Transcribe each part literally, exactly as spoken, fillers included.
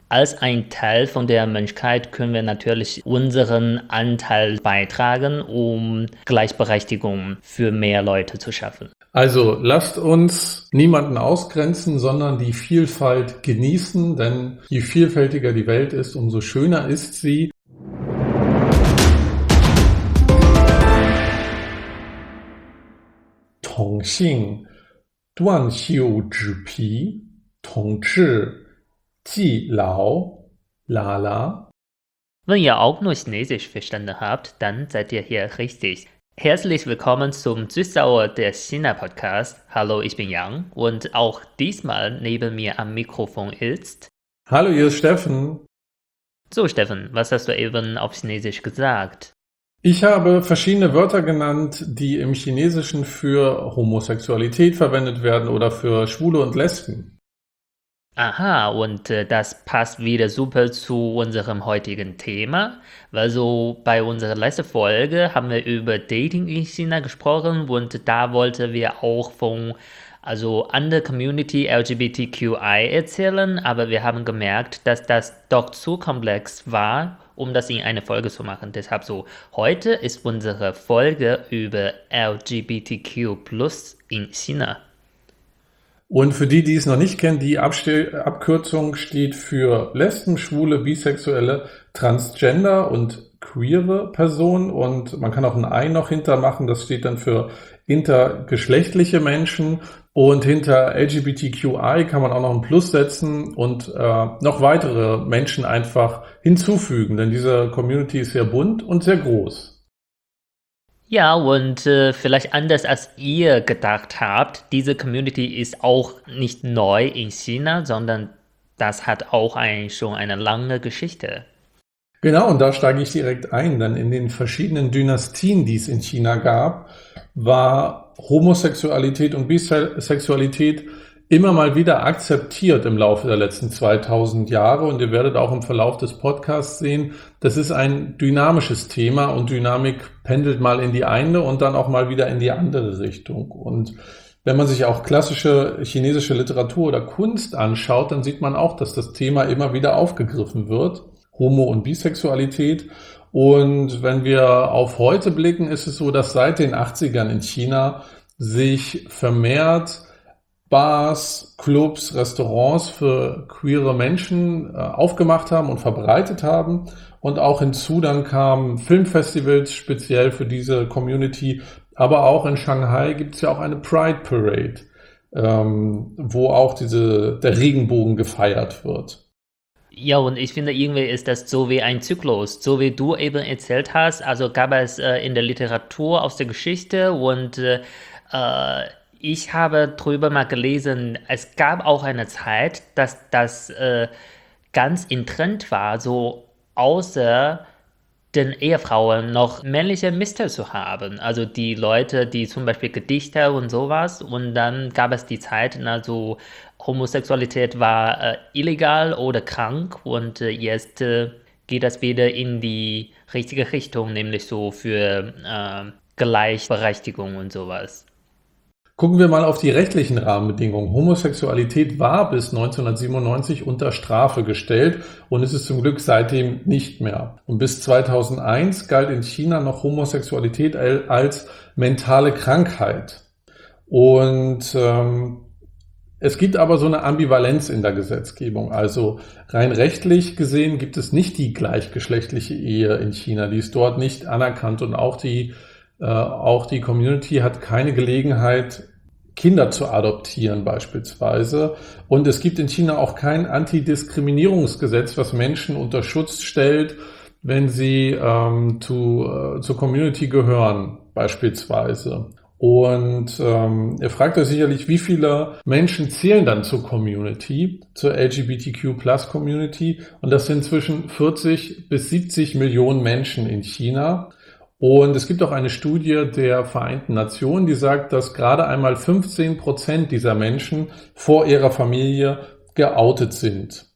als ein Teil von der Menschheit können wir natürlich unseren Anteil beitragen, um Gleichberechtigung für mehr Leute zu schaffen. Also lasst uns niemanden ausgrenzen, sondern die Vielfalt genießen, denn je vielfältiger die Welt ist, umso schöner ist sie. Tongxing, Duanxiu Zhipi, Tongzhi, Ji Lao, Lala. Wenn ihr auch nur Chinesisch verstanden habt, dann seid ihr hier richtig. Herzlich willkommen zum Süß-Sauer der China-Podcast. Hallo, ich bin Yang und auch diesmal neben mir am Mikrofon ist... Hallo, hier ist Steffen. So, Steffen, was hast du eben auf Chinesisch gesagt? Ich habe verschiedene Wörter genannt, die im Chinesischen für Homosexualität verwendet werden oder für Schwule und Lesben. Aha, und äh, das passt wieder super zu unserem heutigen Thema, weil so bei unserer letzten Folge haben wir über Dating in China gesprochen und da wollten wir auch von also an der Community L G B T Q I erzählen, aber wir haben gemerkt, dass das doch zu komplex war, um das in eine Folge zu machen. Deshalb so, heute ist unsere Folge über L G B T Q plus in China. Und für die, die es noch nicht kennen, die Abste- Abkürzung steht für Lesben, Schwule, Bisexuelle, Transgender und queere Personen. Und man kann auch ein I noch hintermachen, das steht dann für intergeschlechtliche Menschen. Und hinter L G B T Q I kann man auch noch ein Plus setzen und äh, noch weitere Menschen einfach hinzufügen, denn diese Community ist sehr bunt und sehr groß. Ja, und äh, vielleicht anders als ihr gedacht habt, diese Community ist auch nicht neu in China, sondern das hat auch ein, schon eine lange Geschichte. Genau, und da steige ich direkt ein, denn in den verschiedenen Dynastien, die es in China gab, war Homosexualität und Bisexualität immer mal wieder akzeptiert im Laufe der letzten zweitausend Jahre. Und ihr werdet auch im Verlauf des Podcasts sehen, das ist ein dynamisches Thema und Dynamik pendelt mal in die eine und dann auch mal wieder in die andere Richtung. Und wenn man sich auch klassische chinesische Literatur oder Kunst anschaut, dann sieht man auch, dass das Thema immer wieder aufgegriffen wird. Homo- und Bisexualität. Und wenn wir auf heute blicken, ist es so, dass seit den achtzigern in China sich vermehrt Bars, Clubs, Restaurants für queere Menschen äh, aufgemacht haben und verbreitet haben. Und auch hinzu dann kamen Filmfestivals speziell für diese Community. Aber auch in Shanghai gibt es ja auch eine Pride Parade, ähm, wo auch diese, der Regenbogen gefeiert wird. Ja, und ich finde, irgendwie ist das so wie ein Zyklus, so wie du eben erzählt hast. Also gab es äh, in der Literatur, aus der Geschichte und äh, ich habe drüber mal gelesen, es gab auch eine Zeit, dass das äh, ganz in Trend war, so außer den Ehefrauen noch männliche Mister zu haben. Also die Leute, die zum Beispiel Gedichte und sowas. Und dann gab es die Zeit, also Homosexualität war äh, illegal oder krank. Und äh, jetzt äh, geht das wieder in die richtige Richtung, nämlich so für äh, Gleichberechtigung und sowas. Gucken wir mal auf die rechtlichen Rahmenbedingungen. Homosexualität war bis neunzehnhundertsiebenundneunzig unter Strafe gestellt und ist es zum Glück seitdem nicht mehr. Und bis zweitausendeins galt in China noch Homosexualität als mentale Krankheit. Und ähm, es gibt aber so eine Ambivalenz in der Gesetzgebung. Also rein rechtlich gesehen gibt es nicht die gleichgeschlechtliche Ehe in China. Die ist dort nicht anerkannt und auch die Äh, auch die Community hat keine Gelegenheit, Kinder zu adoptieren beispielsweise. Und es gibt in China auch kein Antidiskriminierungsgesetz, was Menschen unter Schutz stellt, wenn sie ähm, zu, äh, zur Community gehören beispielsweise. Und ähm, ihr fragt euch sicherlich, wie viele Menschen zählen dann zur Community, zur L G B T Q Plus Community? Und das sind zwischen vierzig bis siebzig Millionen Menschen in China. Und es gibt auch eine Studie der Vereinten Nationen, die sagt, dass gerade einmal fünfzehn Prozent dieser Menschen vor ihrer Familie geoutet sind.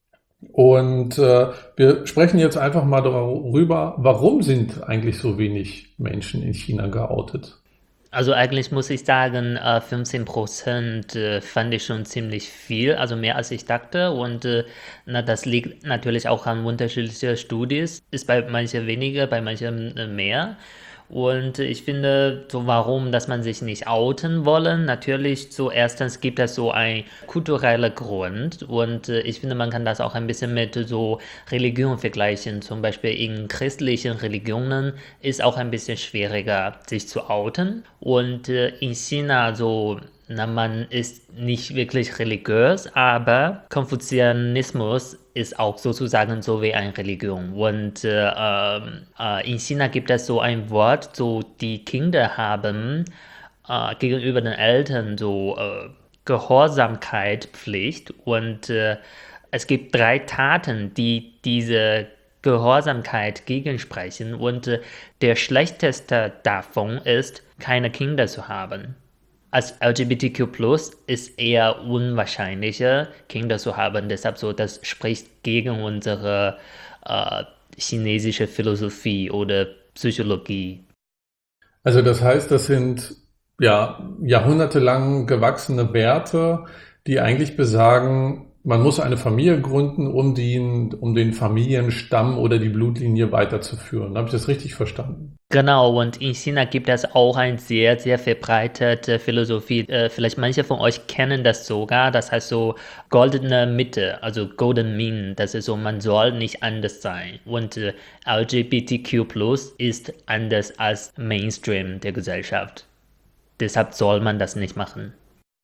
Und äh, wir sprechen jetzt einfach mal darüber, warum sind eigentlich so wenig Menschen in China geoutet? Also eigentlich muss ich sagen, äh, fünfzehn Prozent äh, fand ich schon ziemlich viel, also mehr als ich dachte. Und äh, na, das liegt natürlich auch an unterschiedlichen Studien. Ist bei manchen weniger, bei manchen äh, mehr. Und äh, ich finde, so warum, dass man sich nicht outen wollen, natürlich so erstens gibt es so ein kultureller Grund und äh, ich finde, man kann das auch ein bisschen mit so Religion vergleichen. Zum Beispiel in christlichen Religionen ist auch ein bisschen schwieriger, sich zu outen. Und äh, in China so, na, man ist nicht wirklich religiös, aber Konfuzianismus ist auch sozusagen so wie eine Religion. Und äh, ähm, äh, in China gibt es so ein Wort, so die Kinder haben äh, gegenüber den Eltern so äh, Gehorsamkeit, Pflicht. Und äh, es gibt drei Taten, die diese Gehorsamkeit gegensprechen. Und äh, der schlechteste davon ist, keine Kinder zu haben. Als L G B T Q plus ist eher unwahrscheinlicher, Kinder zu haben. Deshalb so, das spricht gegen unsere äh, chinesische Philosophie oder Psychologie. Also das heißt, das sind ja jahrhundertelang gewachsene Werte, die eigentlich besagen, man muss eine Familie gründen, um den, um den Familienstamm oder die Blutlinie weiterzuführen. Habe ich das richtig verstanden? Genau, und in China gibt es auch eine sehr, sehr verbreitete Philosophie. Äh, vielleicht manche von euch kennen das sogar. Das heißt so goldene Mitte, also Golden Mean. Das ist so, man soll nicht anders sein. Und äh, L G B T Q plus ist anders als Mainstream der Gesellschaft. Deshalb soll man das nicht machen.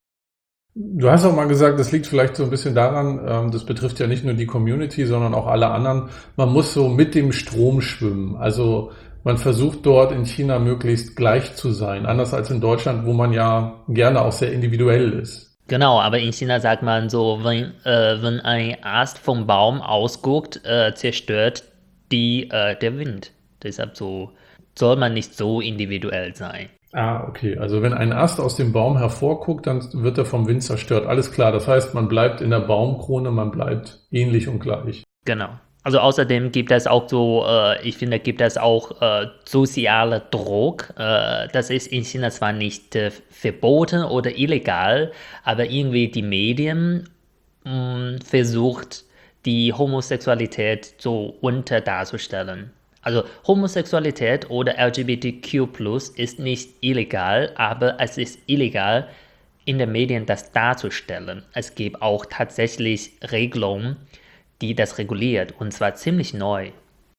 Du hast auch mal gesagt, das liegt vielleicht so ein bisschen daran, ähm, das betrifft ja nicht nur die Community, sondern auch alle anderen. Man muss so mit dem Strom schwimmen. Also man versucht dort in China möglichst gleich zu sein, anders als in Deutschland, wo man ja gerne auch sehr individuell ist. Genau, aber in China sagt man so, wenn, äh, wenn ein Ast vom Baum ausguckt, äh, zerstört die äh, der Wind. Deshalb so soll man nicht so individuell sein. Ah, okay. Also wenn ein Ast aus dem Baum hervorguckt, dann wird er vom Wind zerstört. Alles klar. Das heißt, man bleibt in der Baumkrone, man bleibt ähnlich und gleich. Genau. Also außerdem gibt es auch so, äh, ich finde, gibt es auch äh, soziale Druck. Äh, das ist in China zwar nicht äh, verboten oder illegal, aber irgendwie die Medien mh, versucht, die Homosexualität so unter darzustellen. Also Homosexualität oder L G B T Q plus ist nicht illegal, aber es ist illegal, in den Medien das darzustellen. Es gibt auch tatsächlich Regelungen, die das reguliert, und zwar ziemlich neu.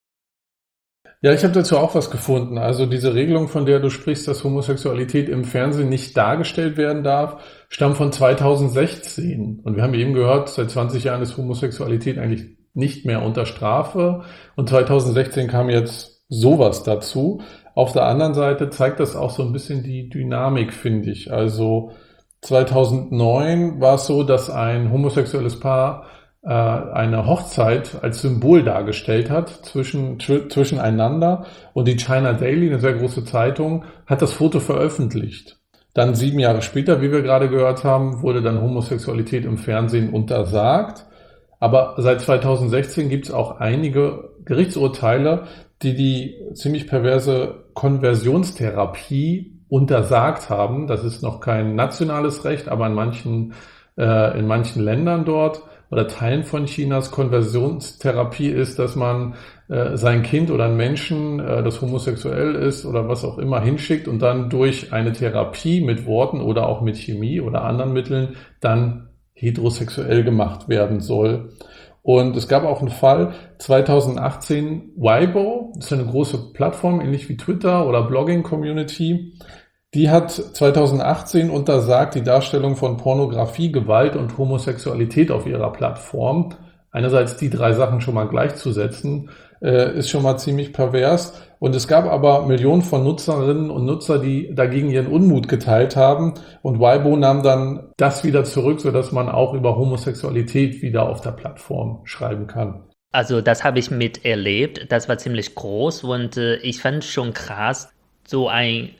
Ja, ich habe dazu auch was gefunden. Also diese Regelung, von der du sprichst, dass Homosexualität im Fernsehen nicht dargestellt werden darf, stammt von zweitausendsechzehn. Und wir haben eben gehört, seit zwanzig Jahren ist Homosexualität eigentlich nicht mehr unter Strafe. Und zweitausendsechzehn kam jetzt sowas dazu. Auf der anderen Seite zeigt das auch so ein bisschen die Dynamik, finde ich. Also zweitausendneun war es so, dass ein homosexuelles Paar äh, eine Hochzeit als Symbol dargestellt hat zwischen, tw- zwischeneinander, und die China Daily, eine sehr große Zeitung, hat das Foto veröffentlicht. Dann sieben Jahre später, wie wir gerade gehört haben, wurde dann Homosexualität im Fernsehen untersagt. Aber seit zweitausendsechzehn gibt es auch einige Gerichtsurteile, die die ziemlich perverse Konversionstherapie untersagt haben. Das ist noch kein nationales Recht, aber in manchen, äh, in manchen Ländern dort oder Teilen von Chinas Konversionstherapie ist, dass man äh, sein Kind oder einen Menschen, äh, das homosexuell ist oder was auch immer, hinschickt und dann durch eine Therapie mit Worten oder auch mit Chemie oder anderen Mitteln dann heterosexuell gemacht werden soll. Und es gab auch einen Fall zweitausendachtzehn, Weibo, das ist eine große Plattform, ähnlich wie Twitter oder Blogging-Community. Die hat zweitausendachtzehn untersagt die Darstellung von Pornografie, Gewalt und Homosexualität auf ihrer Plattform. Einerseits die drei Sachen schon mal gleichzusetzen, äh, ist schon mal ziemlich pervers. Und es gab aber Millionen von Nutzerinnen und Nutzer, die dagegen ihren Unmut geteilt haben. Und Weibo nahm dann das wieder zurück, sodass man auch über Homosexualität wieder auf der Plattform schreiben kann. Also das habe ich miterlebt, das war ziemlich groß und äh, ich fand schon krass, so ein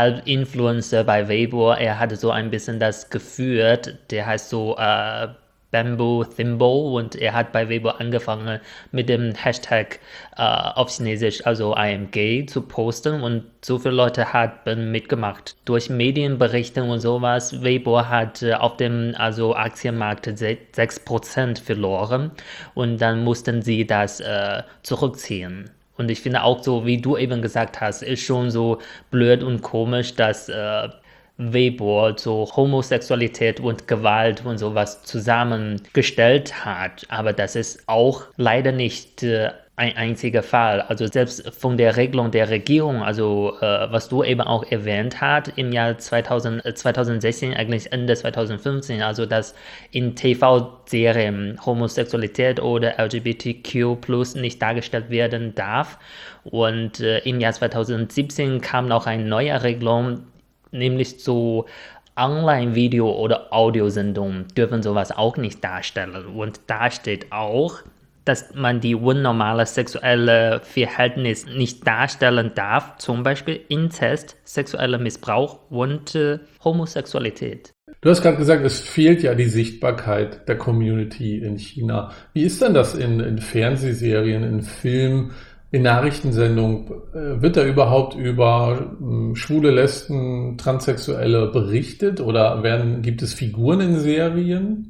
Halb-Influencer bei Weibo, er hatte so ein bisschen das geführt, der heißt so äh, Bamboo Thimble und er hat bei Weibo angefangen mit dem Hashtag äh, auf Chinesisch, also I am gay, zu posten und so viele Leute haben mitgemacht. Durch Medienberichte und sowas, Weibo hat äh, auf dem also Aktienmarkt sechs Prozent verloren und dann mussten sie das äh, zurückziehen. Und ich finde auch so, wie du eben gesagt hast, ist schon so blöd und komisch, dass äh, Weibo so Homosexualität und Gewalt und sowas zusammengestellt hat. Aber das ist auch leider nicht äh, ein einziger Fall. Also selbst von der Regelung der Regierung, also äh, was du eben auch erwähnt hast, im Jahr zweitausend, äh, zweitausendsechzehn, eigentlich Ende zweitausendfünfzehn, also dass in T V-Serien Homosexualität oder L G B T Q plus nicht dargestellt werden darf. Und äh, im Jahr zweitausendsiebzehn kam noch eine neue Regelung, nämlich so Online-Video- oder Audiosendungen dürfen sowas auch nicht darstellen. Und da steht auch, dass man die unnormale sexuelle Verhältnis nicht darstellen darf, zum Beispiel Inzest, sexueller Missbrauch und äh, Homosexualität. Du hast gerade gesagt, es fehlt ja die Sichtbarkeit der Community in China. Wie ist denn das in, in Fernsehserien, in Filmen, in Nachrichtensendungen? Äh, Wird da überhaupt über ähm, schwule Lesben, Transsexuelle berichtet oder werden, gibt es Figuren in Serien?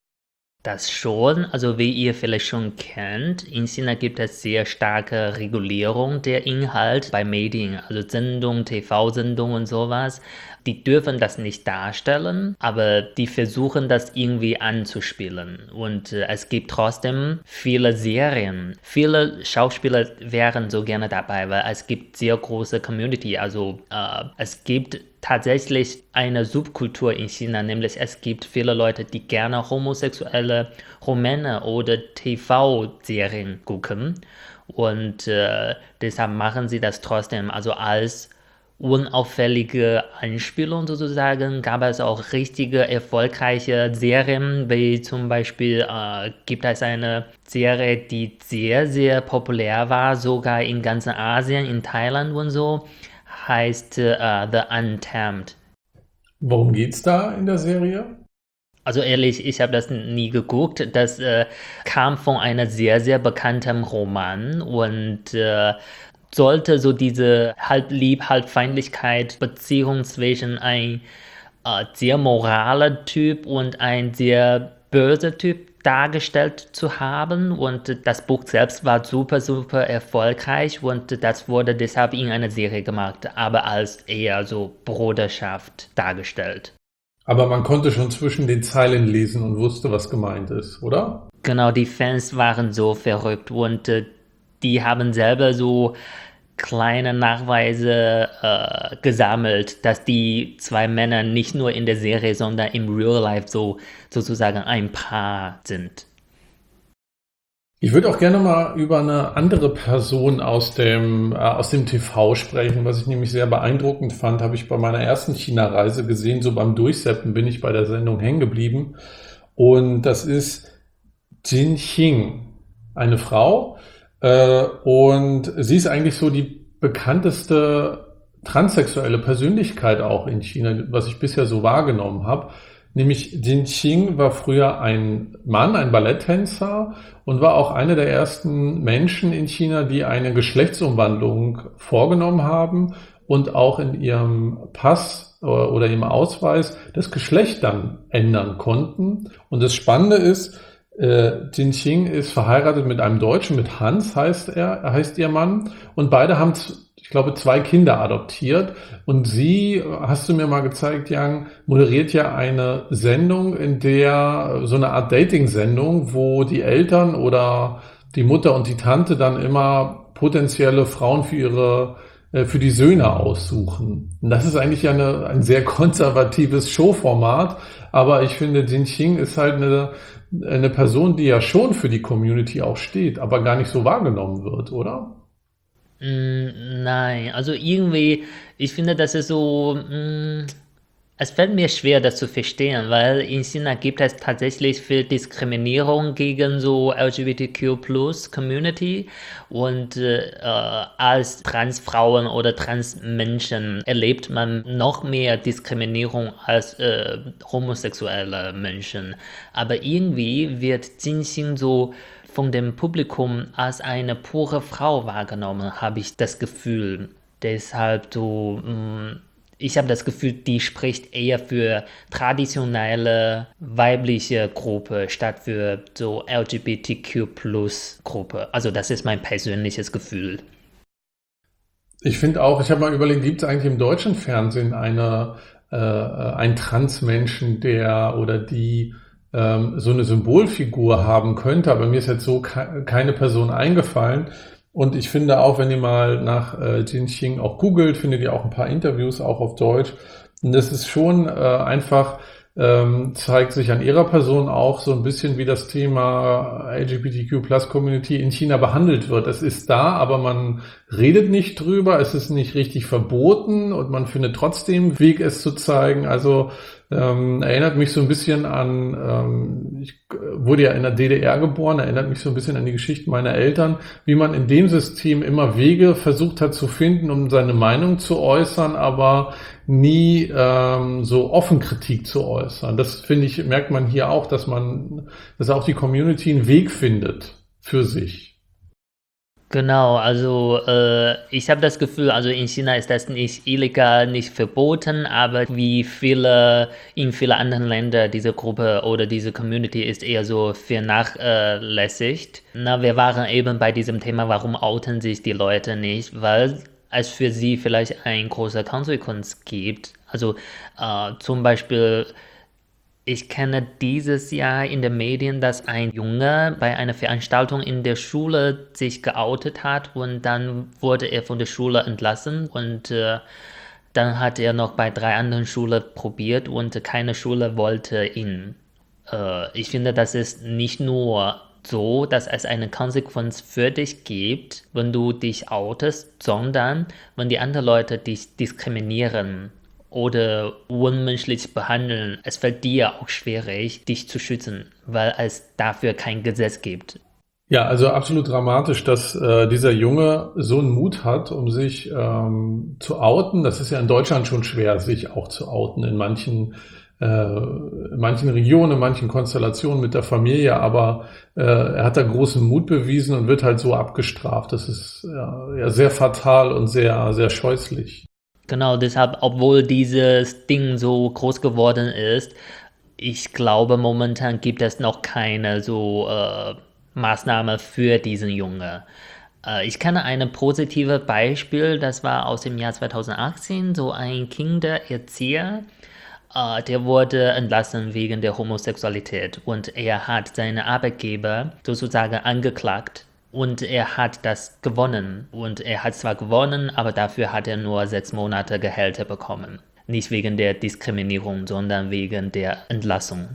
Das schon, also wie ihr vielleicht schon kennt, in China gibt es sehr starke Regulierung der Inhalt bei Medien, also Sendungen, T V-Sendungen und sowas. Die dürfen das nicht darstellen, aber die versuchen das irgendwie anzuspielen. Und äh, es gibt trotzdem viele Serien. Viele Schauspieler wären so gerne dabei, weil es gibt sehr große Community. Also äh, es gibt tatsächlich eine Subkultur in China, nämlich es gibt viele Leute, die gerne homosexuelle Romane oder T V-Serien gucken und äh, deshalb machen sie das trotzdem. Also als unauffällige Anspielung sozusagen gab es auch richtige erfolgreiche Serien, wie zum Beispiel äh, gibt es eine Serie, die sehr, sehr populär war, sogar in ganzen Asien, in Thailand und so, heißt äh, The Untamed. Worum geht's da in der Serie? Also ehrlich, ich habe das nie geguckt. Das äh, kam von einer sehr, sehr bekannten Roman und äh, sollte so diese halb lieb, halb Feindlichkeit Beziehung zwischen ein äh, sehr moraler Typ und ein sehr böser Typ dargestellt zu haben. Und das Buch selbst war super, super erfolgreich und das wurde deshalb in einer Serie gemacht, aber als eher so Bruderschaft dargestellt. Aber man konnte schon zwischen den Zeilen lesen und wusste, was gemeint ist, oder? Genau, die Fans waren so verrückt und äh, die haben selber so kleine Nachweise äh, gesammelt, dass die zwei Männer nicht nur in der Serie, sondern im Real Life so sozusagen ein Paar sind. Ich würde auch gerne mal über eine andere Person aus dem, äh, aus dem T V sprechen, was ich nämlich sehr beeindruckend fand, habe ich bei meiner ersten China-Reise gesehen. So beim Durchseppen bin ich bei der Sendung hängen geblieben. Und das ist Jin Xing, eine Frau. Äh, und sie ist eigentlich so die bekannteste transsexuelle Persönlichkeit auch in China, was ich bisher so wahrgenommen habe. Nämlich Jin Xing war früher ein Mann, ein Balletttänzer und war auch einer der ersten Menschen in China, die eine Geschlechtsumwandlung vorgenommen haben und auch in ihrem Pass oder ihrem Ausweis das Geschlecht dann ändern konnten. Und das Spannende ist, äh, Jin Xing ist verheiratet mit einem Deutschen, mit Hans heißt er, heißt ihr Mann, und beide haben, ich glaube, zwei Kinder adoptiert. Und sie, hast du mir mal gezeigt, Yang, moderiert ja eine Sendung, in der, so eine Art Dating-Sendung, wo die Eltern oder die Mutter und die Tante dann immer potenzielle Frauen für ihre, äh, für die Söhne aussuchen. Und das ist eigentlich ja eine, ein sehr konservatives Showformat, aber ich finde, Jin Xing ist halt eine, eine Person, die ja schon für die Community auch steht, aber gar nicht so wahrgenommen wird, oder? Mm, nein, also irgendwie, ich finde, das ist so, mm, Es fällt mir schwer, das zu verstehen, weil in China gibt es tatsächlich viel Diskriminierung gegen so L G B T Q Plus Community und äh, äh, als Transfrauen oder Transmenschen erlebt man noch mehr Diskriminierung als äh, homosexuelle Menschen. Aber irgendwie wird Jinxing so von dem Publikum als eine pure Frau wahrgenommen, habe ich das Gefühl. Deshalb so, mh, ich habe das Gefühl, die spricht eher für traditionelle weibliche Gruppe statt für so L G B T Q Plus Gruppe. Also das ist mein persönliches Gefühl. Ich finde auch, ich habe mal überlegt, gibt es eigentlich im deutschen Fernsehen eine, äh, einen Transmenschen, der oder die ähm, so eine Symbolfigur haben könnte, aber mir ist jetzt so ke keine Person eingefallen. Und ich finde auch, wenn ihr mal nach äh, Jinxing auch googelt, findet ihr auch ein paar Interviews, auch auf Deutsch. Und das ist schon äh, einfach, ähm, zeigt sich an ihrer Person auch so ein bisschen, wie das Thema L G B T Q Plus Community in China behandelt wird. Es ist da, aber man redet nicht drüber, es ist nicht richtig verboten und man findet trotzdem Weg, es zu zeigen. Also ähm, erinnert mich so ein bisschen an, ähm, ich wurde ja in der D D R geboren, erinnert mich so ein bisschen an die Geschichten meiner Eltern, wie man in dem System immer Wege versucht hat zu finden, um seine Meinung zu äußern, aber nie ähm, so offen Kritik zu äußern. Das finde ich, merkt man hier auch, dass man, dass auch die Community einen Weg findet für sich. Genau, also äh, ich habe das Gefühl, also in China ist das nicht illegal, nicht verboten, aber wie viele in vielen anderen Ländern diese Gruppe oder diese Community ist eher so vernachlässigt. Na, wir waren eben bei diesem Thema, warum outen sich die Leute nicht, weil es für sie vielleicht ein großer Konsequenz gibt. Also äh, zum Beispiel ich kenne dieses Jahr in den Medien, dass ein Junge bei einer Veranstaltung in der Schule sich geoutet hat und dann wurde er von der Schule entlassen und äh, dann hat er noch bei drei anderen Schulen probiert und keine Schule wollte ihn. Äh, ich finde, das ist nicht nur so, dass es eine Konsequenz für dich gibt, wenn du dich outest, sondern wenn die anderen Leute dich diskriminieren oder unmenschlich behandeln, es fällt dir auch schwierig, dich zu schützen, weil es dafür kein Gesetz gibt. Ja, also absolut dramatisch, dass äh, dieser Junge so einen Mut hat, um sich ähm, zu outen. Das ist ja in Deutschland schon schwer, sich auch zu outen in manchen, äh, in manchen Regionen, in manchen Konstellationen mit der Familie. Aber äh, er hat da großen Mut bewiesen und wird halt so abgestraft. Das ist ja, ja sehr fatal und sehr, sehr scheußlich. Genau, deshalb, obwohl dieses Ding so groß geworden ist, ich glaube, momentan gibt es noch keine so äh, Maßnahme für diesen Junge. Äh, ich kenne ein positives Beispiel, das war aus dem Jahr zweitausendachtzehn, so ein Kindererzieher, äh, der wurde entlassen wegen der Homosexualität und er hat seine Arbeitgeber sozusagen angeklagt. Und er hat das gewonnen. Und er hat zwar gewonnen, aber dafür hat er nur sechs Monate Gehälter bekommen. Nicht wegen der Diskriminierung, sondern wegen der Entlassung.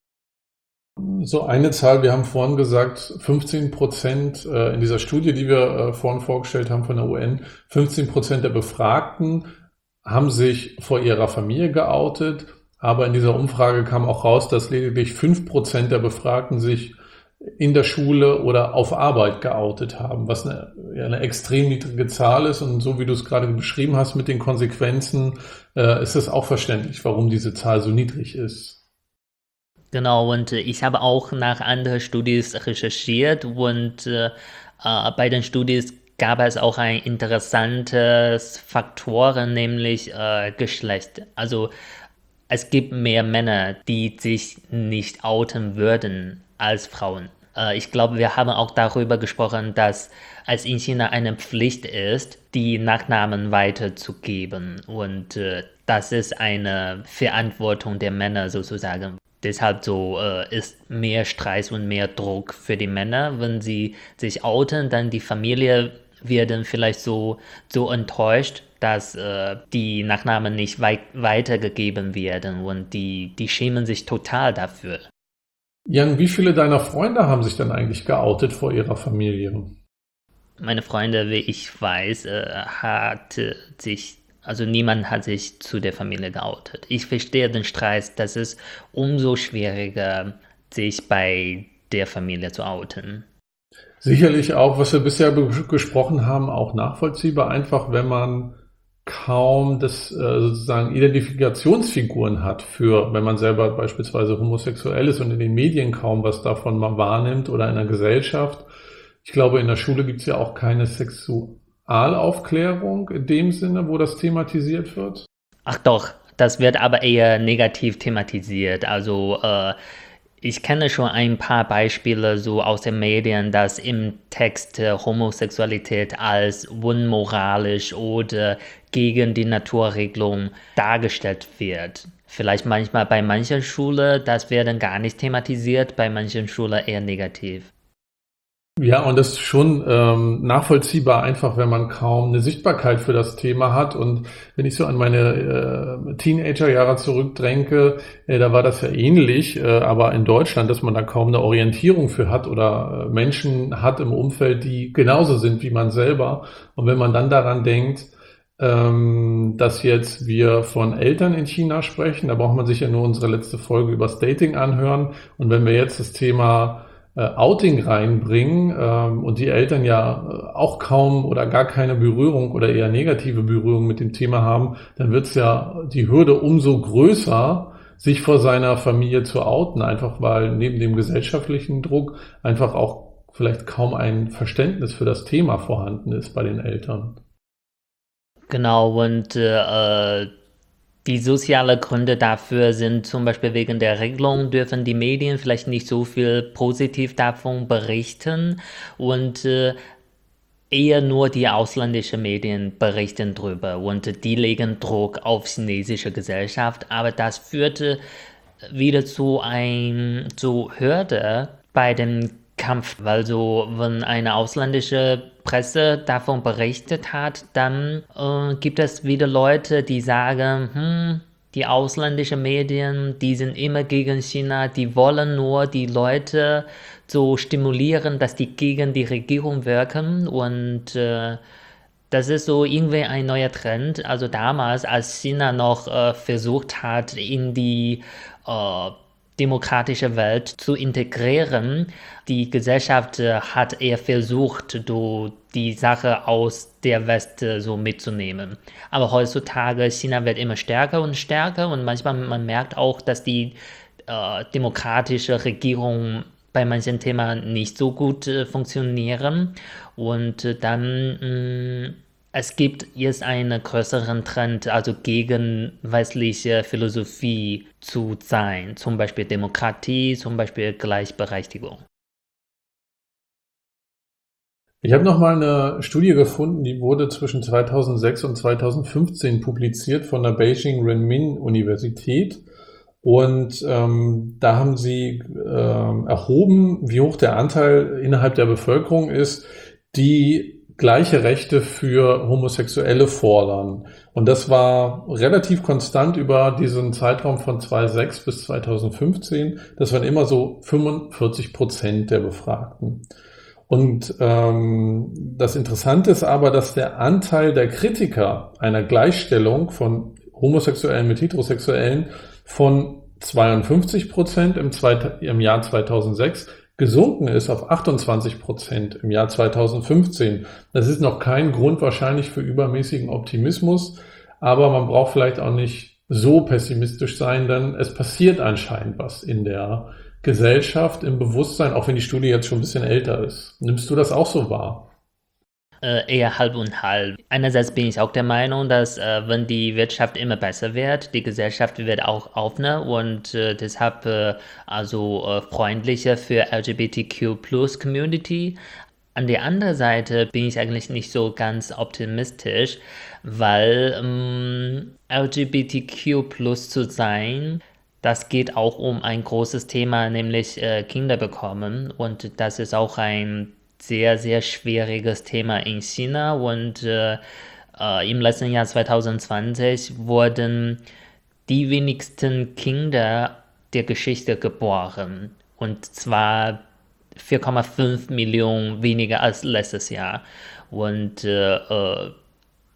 So eine Zahl, wir haben vorhin gesagt, fünfzehn Prozent äh, in dieser Studie, die wir äh, vorhin vorgestellt haben von der U N, fünfzehn Prozent der Befragten haben sich vor ihrer Familie geoutet. Aber in dieser Umfrage kam auch raus, dass lediglich fünf Prozent der Befragten sich in der Schule oder auf Arbeit geoutet haben, was eine, ja, eine extrem niedrige Zahl ist. Und so wie du es gerade beschrieben hast mit den Konsequenzen, äh, ist es auch verständlich, warum diese Zahl so niedrig ist. Genau, und äh, ich habe auch nach anderen Studien recherchiert und äh, äh, bei den Studien gab es auch ein interessantes Faktoren, nämlich äh, Geschlecht. Also es gibt mehr Männer, die sich nicht outen würden als Frauen. Äh, ich glaube, wir haben auch darüber gesprochen, dass es in China eine Pflicht ist, die Nachnamen weiterzugeben. Und äh, das ist eine Verantwortung der Männer sozusagen. Deshalb so äh, ist mehr Stress und mehr Druck für die Männer, wenn sie sich outen, dann die Familie werden vielleicht so, so enttäuscht, dass äh, die Nachnamen nicht wei weitergegeben werden und die, die schämen sich total dafür. Jan, wie viele deiner Freunde haben sich dann eigentlich geoutet vor ihrer Familie? Meine Freunde, wie ich weiß, äh, hat sich Also niemand hat sich zu der Familie geoutet. Ich verstehe den Streit, dass es umso schwieriger, sich bei der Familie zu outen. Sicherlich auch, was wir bisher be gesprochen haben, auch nachvollziehbar, einfach wenn man kaum das äh, sozusagen Identifikationsfiguren hat für, wenn man selber beispielsweise homosexuell ist und in den Medien kaum was davon mal wahrnimmt oder in der Gesellschaft. Ich glaube, in der Schule gibt es ja auch keine Sexualaufklärung in dem Sinne, wo das thematisiert wird. Ach doch, das wird aber eher negativ thematisiert. Also äh, ich kenne schon ein paar Beispiele so aus den Medien, dass im Text äh, Homosexualität als unmoralisch oder gegen die Naturregelung dargestellt wird. Vielleicht manchmal bei manchen Schulen, das wird dann gar nicht thematisiert, bei manchen Schulen eher negativ. Ja, und das ist schon ähm, nachvollziehbar, einfach wenn man kaum eine Sichtbarkeit für das Thema hat. Und wenn ich so an meine äh, Teenagerjahre zurückdenke, äh, da war das ja ähnlich, äh, aber in Deutschland, dass man da kaum eine Orientierung für hat oder äh, Menschen hat im Umfeld, die genauso sind wie man selber. Und wenn man dann daran denkt, ähm, dass jetzt wir von Eltern in China sprechen, da braucht man sich ja nur unsere letzte Folge über das Dating anhören. Und wenn wir jetzt das Thema äh, Outing reinbringen ähm, und die Eltern ja äh, auch kaum oder gar keine Berührung oder eher negative Berührung mit dem Thema haben, dann wird es ja die Hürde umso größer, sich vor seiner Familie zu outen, einfach weil neben dem gesellschaftlichen Druck einfach auch vielleicht kaum ein Verständnis für das Thema vorhanden ist bei den Eltern. Genau, und äh, die sozialen Gründe dafür sind zum Beispiel wegen der Regelung, dürfen die Medien vielleicht nicht so viel positiv davon berichten und äh, eher nur die ausländischen Medien berichten drüber und die legen Druck auf chinesische Gesellschaft, aber das führte wieder zu ein zu Hürde bei dem Kampf, weil so, wenn eine ausländische Presse davon berichtet hat, dann äh, gibt es wieder Leute, die sagen, hm, die ausländischen Medien, die sind immer gegen China, die wollen nur die Leute so stimulieren, dass die gegen die Regierung wirken und äh, das ist so irgendwie ein neuer Trend. Also damals, als China noch äh, versucht hat, in die äh, demokratische Welt zu integrieren, die Gesellschaft äh, hat eher versucht, do, die Sache aus der West äh, so mitzunehmen. Aber heutzutage, China wird immer stärker und stärker und manchmal man merkt auch, dass die äh, demokratische Regierung bei manchen Themen nicht so gut äh, funktionieren. Und äh, dann, mh, es gibt jetzt einen größeren Trend, also gegen westliche Philosophie zu sein, zum Beispiel Demokratie, zum Beispiel Gleichberechtigung. Ich habe noch mal eine Studie gefunden, die wurde zwischen zweitausendsechs und zweitausendfünfzehn publiziert von der Beijing Renmin Universität. Und ähm, da haben sie ähm, erhoben, wie hoch der Anteil innerhalb der Bevölkerung ist, die gleiche Rechte für Homosexuelle fordern. Und das war relativ konstant über diesen Zeitraum von zweitausendsechs bis zweitausendfünfzehn. Das waren immer so fünfundvierzig Prozent der Befragten. Und ähm, das Interessante ist aber, dass der Anteil der Kritiker einer Gleichstellung von Homosexuellen mit Heterosexuellen von zweiundfünfzig Prozent im, im Jahr zweitausendsechs gesunken ist auf achtundzwanzig Prozent im Jahr zweitausendfünfzehn. Das ist noch kein Grund wahrscheinlich für übermäßigen Optimismus, aber man braucht vielleicht auch nicht so pessimistisch sein, denn es passiert anscheinend was in der Gesellschaft, im Bewusstsein, auch wenn die Studie jetzt schon ein bisschen älter ist. Nimmst du das auch so wahr? Äh, eher halb und halb. Einerseits bin ich auch der Meinung, dass äh, wenn die Wirtschaft immer besser wird, die Gesellschaft wird auch offener und äh, deshalb äh, also äh, freundlicher für L G B T Q Plus Community. An der anderen Seite bin ich eigentlich nicht so ganz optimistisch, weil ähm, L G B T Q Plus zu sein, das geht auch um ein großes Thema, nämlich äh, Kinder bekommen. Und das ist auch ein sehr, sehr schwieriges Thema in China. Und äh, äh, im letzten Jahr zwanzig zwanzig wurden die wenigsten Kinder der Geschichte geboren. Und zwar vier Komma fünf Millionen weniger als letztes Jahr. Und äh, äh,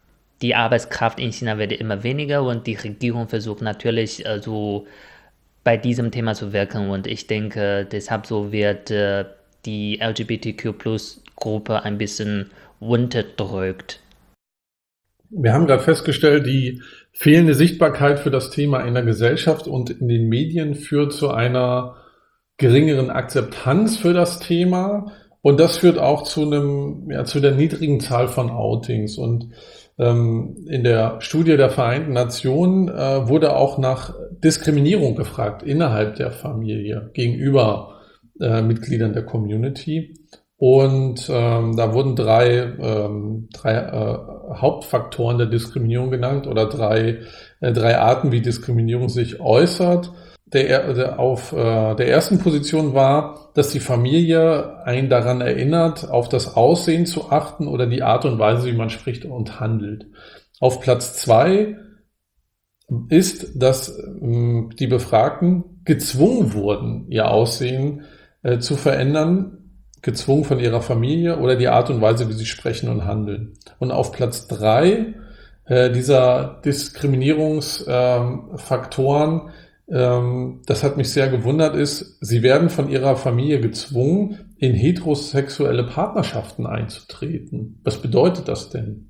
die Arbeitskraft in China wird immer weniger und die Regierung versucht natürlich äh, so bei diesem Thema zu wirken und ich denke, deshalb so wird äh, die L G B T Q-Plus-Gruppe ein bisschen unterdrückt. Wir haben gerade festgestellt, die fehlende Sichtbarkeit für das Thema in der Gesellschaft und in den Medien führt zu einer geringeren Akzeptanz für das Thema und das führt auch zu einem, ja, zu der niedrigen Zahl von Outings. Und ähm, in der Studie der Vereinten Nationen äh, wurde auch nach Diskriminierung gefragt innerhalb der Familie gegenüber äh, Mitgliedern der Community. Und ähm, da wurden drei, ähm, drei äh, Hauptfaktoren der Diskriminierung genannt oder drei, äh, drei Arten, wie Diskriminierung sich äußert. Der, der, auf äh, der ersten Position war, dass die Familie einen daran erinnert, auf das Aussehen zu achten oder die Art und Weise, wie man spricht und handelt. Auf Platz zwei ist, dass ähm, die Befragten gezwungen wurden, ihr Aussehen äh, zu verändern, gezwungen von ihrer Familie oder die Art und Weise, wie sie sprechen und handeln. Und auf Platz drei äh, dieser Diskriminierungsfaktoren, ähm, das hat mich sehr gewundert, ist, sie werden von ihrer Familie gezwungen, in heterosexuelle Partnerschaften einzutreten. Was bedeutet das denn?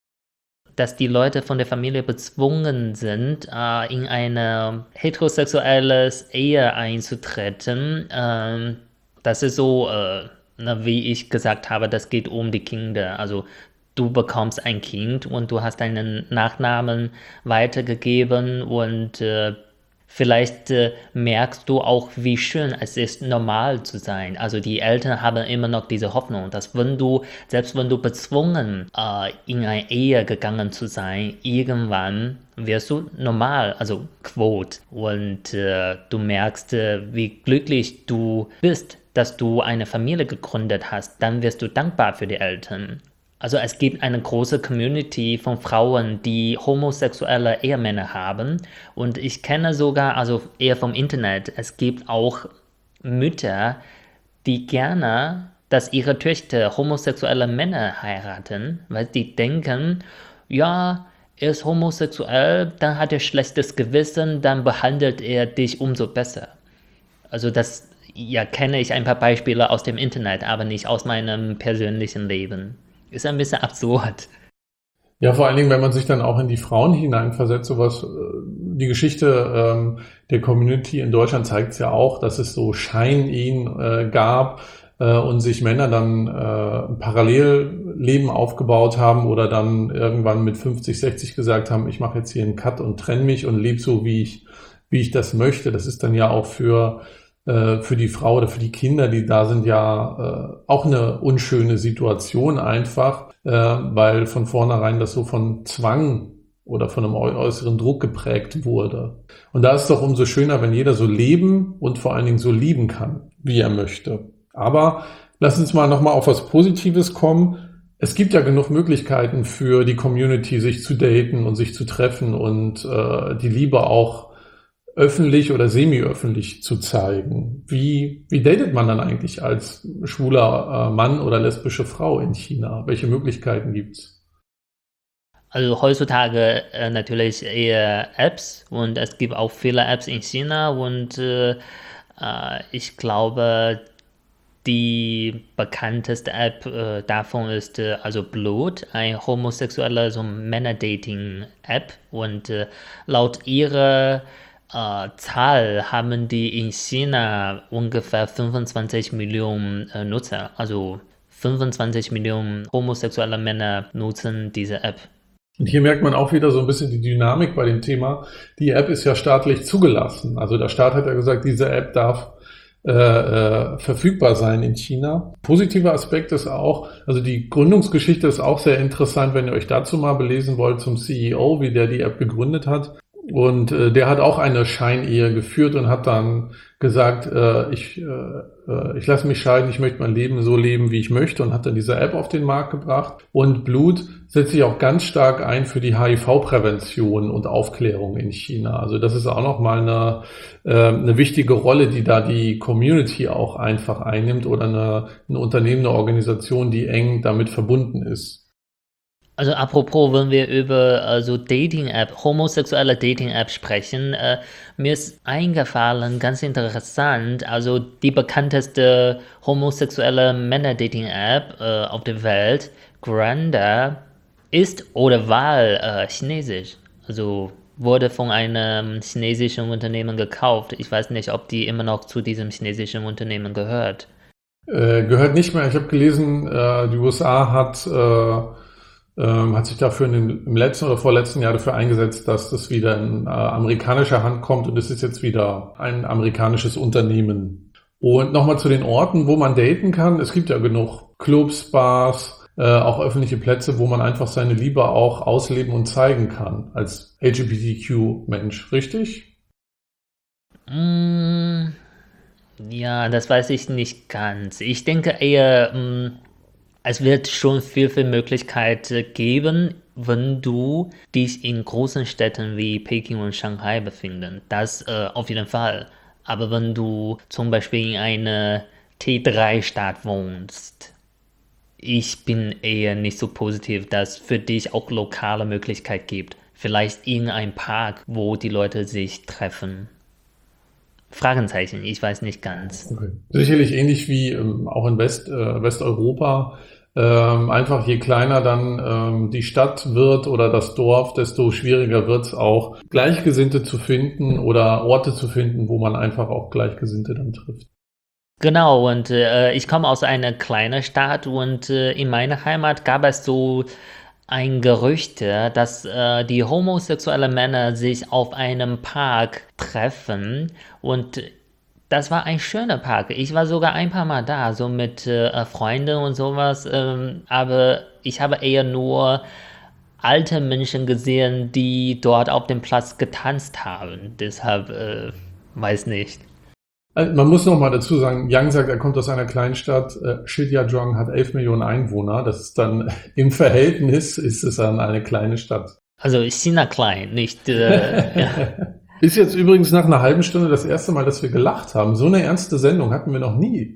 Dass die Leute von der Familie bezwungen sind, äh, in eine heterosexuelle Ehe einzutreten. Ähm, das ist so, äh, na, wie ich gesagt habe, das geht um die Kinder. Also du bekommst ein Kind und du hast deinen Nachnamen weitergegeben und äh, vielleicht äh, merkst du auch, wie schön es ist, normal zu sein. Also die Eltern haben immer noch diese Hoffnung, dass wenn du, selbst wenn du bezwungen äh, in eine Ehe gegangen zu sein, irgendwann wirst du normal, also quote. Und äh, du merkst, äh, wie glücklich du bist, dass du eine Familie gegründet hast. Dann wirst du dankbar für die Eltern. Also es gibt eine große Community von Frauen, die homosexuelle Ehemänner haben. Und ich kenne sogar, also eher vom Internet, es gibt auch Mütter, die gerne, dass ihre Töchter homosexuelle Männer heiraten, weil die denken, ja, er ist homosexuell, dann hat er schlechtes Gewissen, dann behandelt er dich umso besser. Also das, ja, kenne ich ein paar Beispiele aus dem Internet, aber nicht aus meinem persönlichen Leben. Ist ein bisschen absurd. Ja, vor allen Dingen, wenn man sich dann auch in die Frauen hineinversetzt, sowas, die Geschichte ähm, der Community in Deutschland zeigt es ja auch, dass es so Schein-Ehen äh, gab äh, und sich Männer dann äh, ein Parallelleben aufgebaut haben oder dann irgendwann mit fünfzig, sechzig gesagt haben, ich mache jetzt hier einen Cut und trenne mich und lebe so, wie ich, wie ich das möchte. Das ist dann ja auch für für die Frau oder für die Kinder, die da sind, ja äh, auch eine unschöne Situation einfach, äh, weil von vornherein das so von Zwang oder von einem äußeren Druck geprägt wurde. Und da ist es doch umso schöner, wenn jeder so leben und vor allen Dingen so lieben kann, wie er möchte. Aber lass uns mal nochmal auf was Positives kommen. Es gibt ja genug Möglichkeiten für die Community, sich zu daten und sich zu treffen und äh, die Liebe auch öffentlich oder semi-öffentlich zu zeigen. Wie, wie datet man dann eigentlich als schwuler äh, Mann oder lesbische Frau in China? Welche Möglichkeiten gibt's? Also heutzutage äh, natürlich eher Apps und es gibt auch viele Apps in China und äh, äh, ich glaube, die bekannteste App äh, davon ist äh, also Blood, ein homosexueller so Männer-Dating-App und äh, laut ihrer äh, Zahl haben die in China ungefähr fünfundzwanzig Millionen äh, Nutzer, also fünfundzwanzig Millionen homosexuelle Männer nutzen diese App. Und hier merkt man auch wieder so ein bisschen die Dynamik bei dem Thema. Die App ist ja staatlich zugelassen. Also der Staat hat ja gesagt, diese App darf äh, äh, verfügbar sein in China. Positiver Aspekt ist auch, also die Gründungsgeschichte ist auch sehr interessant, wenn ihr euch dazu mal belesen wollt zum C E O, wie der die App gegründet hat. Und äh, der hat auch eine Scheinehe geführt und hat dann gesagt, äh, ich, äh, ich lasse mich scheiden, ich möchte mein Leben so leben, wie ich möchte und hat dann diese App auf den Markt gebracht. Und Blut setzt sich auch ganz stark ein für die H I V-Prävention und Aufklärung in China. Also das ist auch nochmal eine, äh, eine wichtige Rolle, die da die Community auch einfach einnimmt oder eine, ein Unternehmen, eine Organisation, die eng damit verbunden ist. Also apropos, wenn wir über also Dating-App, homosexuelle Dating-App sprechen, äh, mir ist eingefallen, ganz interessant, also die bekannteste homosexuelle Männer-Dating-App äh, auf der Welt, Grindr, ist oder war äh, chinesisch. Also wurde von einem chinesischen Unternehmen gekauft. Ich weiß nicht, ob die immer noch zu diesem chinesischen Unternehmen gehört. Äh, gehört nicht mehr. Ich habe gelesen, äh, die U S A hat, äh, ähm, hat sich dafür in dem, im letzten oder vorletzten Jahr dafür eingesetzt, dass das wieder in äh, amerikanischer Hand kommt und es ist jetzt wieder ein amerikanisches Unternehmen. Und nochmal zu den Orten, wo man daten kann. Es gibt ja genug Clubs, Bars, äh, auch öffentliche Plätze, wo man einfach seine Liebe auch ausleben und zeigen kann als L G B T Q-Mensch, richtig? Mm, ja, das weiß ich nicht ganz. Ich denke eher, mm, es wird schon viel, viel Möglichkeit äh, geben, wenn du dich in großen Städten wie Peking und Shanghai befindest. Das äh, auf jeden Fall. Aber wenn du zum Beispiel in einer T drei Stadt wohnst, ich bin eher nicht so positiv, dass für dich auch lokale Möglichkeit gibt. Vielleicht in einem Park, wo die Leute sich treffen. Fragezeichen, ich weiß nicht ganz. Okay. Sicherlich ähnlich wie ähm, auch in West, äh, Westeuropa. Ähm, einfach je kleiner dann ähm, die Stadt wird oder das Dorf, desto schwieriger wird es auch, Gleichgesinnte zu finden oder Orte zu finden, wo man einfach auch Gleichgesinnte dann trifft. Genau, und äh, ich komme aus einer kleinen Stadt und äh, in meiner Heimat gab es so ein Gerücht, dass äh, die homosexuellen Männer sich auf einem Park treffen und das war ein schöner Park. Ich war sogar ein paar Mal da, so mit äh, Freunden und sowas, ähm, aber ich habe eher nur alte Menschen gesehen, die dort auf dem Platz getanzt haben. Deshalb äh, weiß nicht. Also man muss noch mal dazu sagen, Yang sagt, er kommt aus einer Kleinstadt. Äh, Shijiazhuang hat elf Millionen Einwohner. Das ist dann im Verhältnis ist es dann eine kleine Stadt. Also China klein, nicht. Äh, ja. Ist jetzt übrigens nach einer halben Stunde das erste Mal, dass wir gelacht haben. So eine ernste Sendung hatten wir noch nie.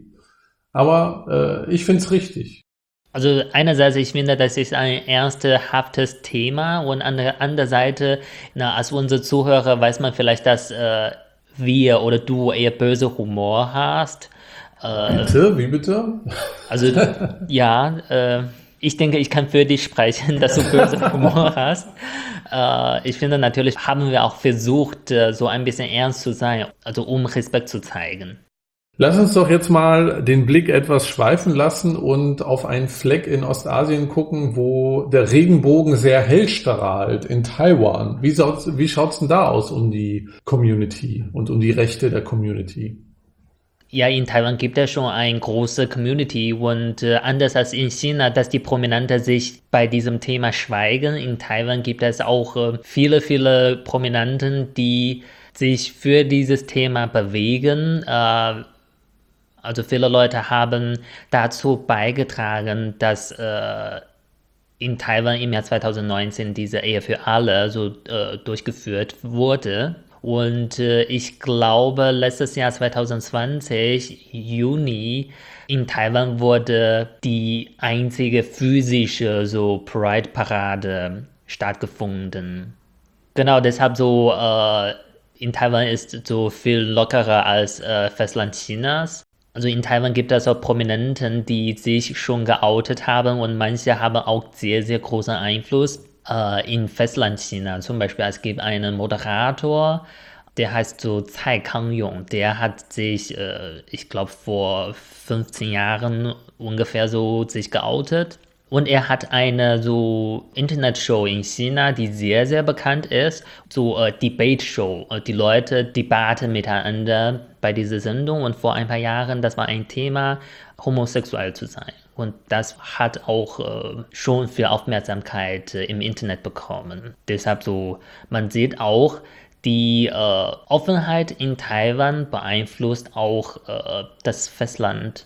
Aber äh, ich finde es richtig. Also einerseits, ich finde, das ist ein ernsthaftes Thema und an der anderen Seite, na, als unsere Zuhörer weiß man vielleicht, dass äh, wir oder du eher böse Humor hast. Äh, Bitte? Wie bitte? also ja, äh, ich denke, ich kann für dich sprechen, dass du böse Humor hast. Äh, ich finde, natürlich haben wir auch versucht, äh, so ein bisschen ernst zu sein, also um Respekt zu zeigen. Lass uns doch jetzt mal den Blick etwas schweifen lassen und auf einen Fleck in Ostasien gucken, wo der Regenbogen sehr hell strahlt, in Taiwan. Wie schaut's, wie schaut's denn da aus um die Community und um die Rechte der Community? Ja, in Taiwan gibt es schon eine große Community und äh, anders als in China, dass die Prominenten sich bei diesem Thema schweigen, in Taiwan gibt es auch äh, viele, viele Prominenten, die sich für dieses Thema bewegen. Äh, also viele Leute haben dazu beigetragen, dass äh, in Taiwan im Jahr zweitausendneunzehn diese Ehe für alle so äh, durchgeführt wurde. Und äh, ich glaube, letztes Jahr zwanzig zwanzig, Juni, in Taiwan wurde die einzige physische so Pride-Parade stattgefunden. Genau, deshalb so äh, in Taiwan ist so viel lockerer als äh, Festland Chinas. Also in Taiwan gibt es auch Prominenten, die sich schon geoutet haben und manche haben auch sehr, sehr großen Einfluss. Äh, in Festlandchina zum Beispiel, es gibt einen Moderator, der heißt so Tsai Kang-yong, der hat sich, äh, ich glaube vor fünfzehn Jahren ungefähr so sich geoutet. Und er hat eine so Internetshow in China, die sehr, sehr bekannt ist, so äh, Debate-Show. Die Leute debatten miteinander bei dieser Sendung und vor ein paar Jahren, das war ein Thema, homosexuell zu sein. Und das hat auch äh, schon viel Aufmerksamkeit äh, im Internet bekommen. Deshalb so, man sieht auch, die äh, Offenheit in Taiwan beeinflusst auch äh, das Festland.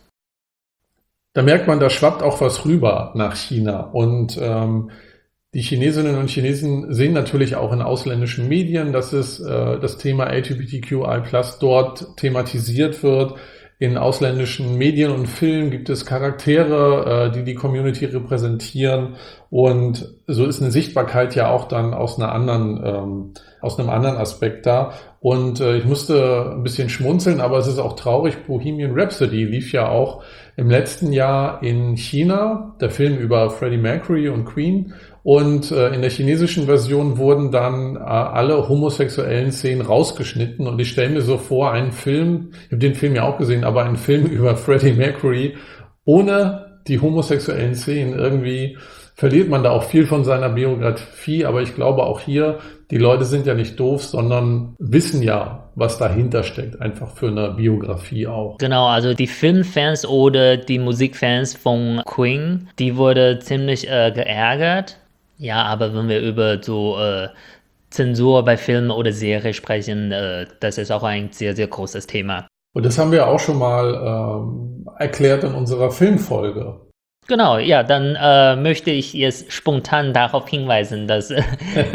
Da merkt man, da schwappt auch was rüber nach China. Und ähm, die Chinesinnen und Chinesen sehen natürlich auch in ausländischen Medien, dass es äh, das Thema L G B T Q I plus dort thematisiert wird. in ausländischen Medien und Filmen gibt es Charaktere, äh, die die Community repräsentieren. Und so ist eine Sichtbarkeit ja auch dann aus einer anderen, ähm, aus einem anderen Aspekt da. Und äh, ich musste ein bisschen schmunzeln, aber es ist auch traurig. Bohemian Rhapsody lief ja auch im letzten Jahr in China, der Film über Freddie Mercury und Queen. Und äh, in der chinesischen Version wurden dann äh, alle homosexuellen Szenen rausgeschnitten. Und ich stelle mir so vor, einen Film, ich habe den Film ja auch gesehen, aber einen Film über Freddie Mercury ohne die homosexuellen Szenen. Irgendwie verliert man da auch viel von seiner Biografie. Aber ich glaube auch hier, die Leute sind ja nicht doof, sondern wissen ja, was dahinter steckt, einfach für eine Biografie auch. Genau, also die Filmfans oder die Musikfans von Queen, die wurde ziemlich äh, geärgert. Ja, aber wenn wir über so äh, Zensur bei Filmen oder Serien sprechen, äh, das ist auch ein sehr, sehr großes Thema. Und das haben wir auch schon mal ähm, erklärt in unserer Filmfolge. Genau, ja, dann äh, möchte ich jetzt spontan darauf hinweisen, dass äh,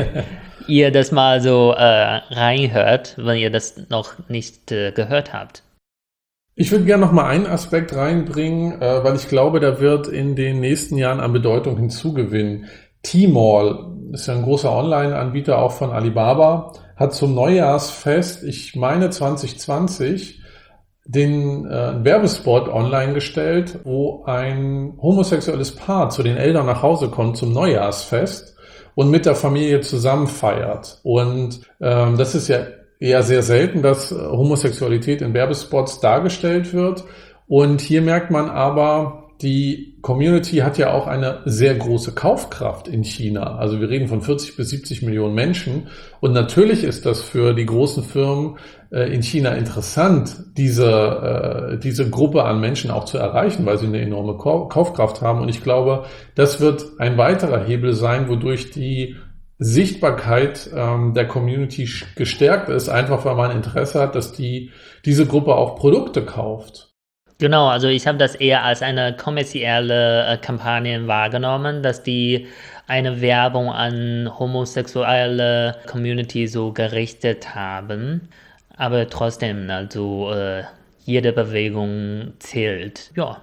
ihr das mal so äh, reinhört, wenn ihr das noch nicht äh, gehört habt. Ich würde gerne noch mal einen Aspekt reinbringen, äh, weil ich glaube, der wird in den nächsten Jahren an Bedeutung hinzugewinnen. Tmall ist ja ein großer Online-Anbieter auch von Alibaba, hat zum Neujahrsfest, ich meine zwanzig zwanzig, den äh, Werbespot online gestellt, wo ein homosexuelles Paar zu den Eltern nach Hause kommt zum Neujahrsfest und mit der Familie zusammen feiert. Und ähm, das ist ja eher sehr selten, dass Homosexualität in Werbespots dargestellt wird. Und hier merkt man aber, die Community hat ja auch eine sehr große Kaufkraft in China. Also wir reden von vierzig bis siebzig Millionen Menschen. Und natürlich ist das für die großen Firmen äh, in China interessant, diese, äh, diese Gruppe an Menschen auch zu erreichen, weil sie eine enorme Kaufkraft haben. Und ich glaube, das wird ein weiterer Hebel sein, wodurch die Sichtbarkeit ähm, der Community gestärkt ist, einfach weil man Interesse hat, dass die diese Gruppe auch Produkte kauft. Genau, also ich habe das eher als eine kommerzielle äh, Kampagne wahrgenommen, dass die eine Werbung an homosexuelle Community so gerichtet haben. Aber trotzdem, also äh, jede Bewegung zählt. Ja.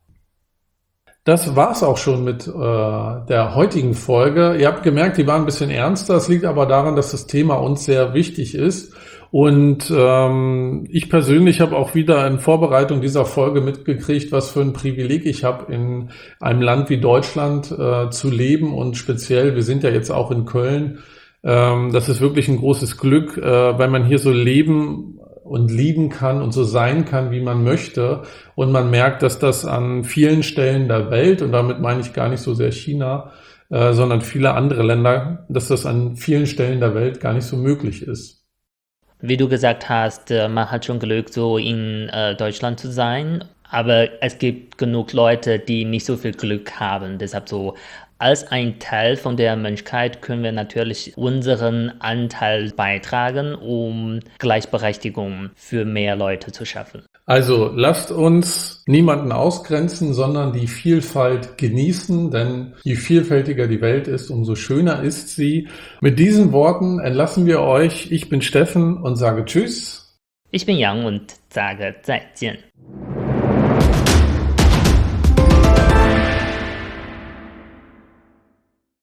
Das war's auch schon mit äh, der heutigen Folge. Ihr habt gemerkt, die war ein bisschen ernster. Es liegt aber daran, dass das Thema uns sehr wichtig ist. Und ähm, ich persönlich habe auch wieder in Vorbereitung dieser Folge mitgekriegt, was für ein Privileg ich habe, in einem Land wie Deutschland äh, zu leben. Und speziell, wir sind ja jetzt auch in Köln. Ähm, das ist wirklich ein großes Glück, äh, weil man hier so leben und lieben kann und so sein kann, wie man möchte. Und man merkt, dass das an vielen Stellen der Welt, und damit meine ich gar nicht so sehr China, äh, sondern viele andere Länder, dass das an vielen Stellen der Welt gar nicht so möglich ist. Wie du gesagt hast, äh, man hat schon Glück, so in äh, Deutschland zu sein, aber es gibt genug Leute, die nicht so viel Glück haben. Deshalb so als ein Teil von der Menschheit können wir natürlich unseren Anteil beitragen, um Gleichberechtigung für mehr Leute zu schaffen. Also lasst uns niemanden ausgrenzen, sondern die Vielfalt genießen, denn je vielfältiger die Welt ist, umso schöner ist sie. Mit diesen Worten entlassen wir euch. Ich bin Steffen und sage Tschüss. Ich bin Yang und sage 再见.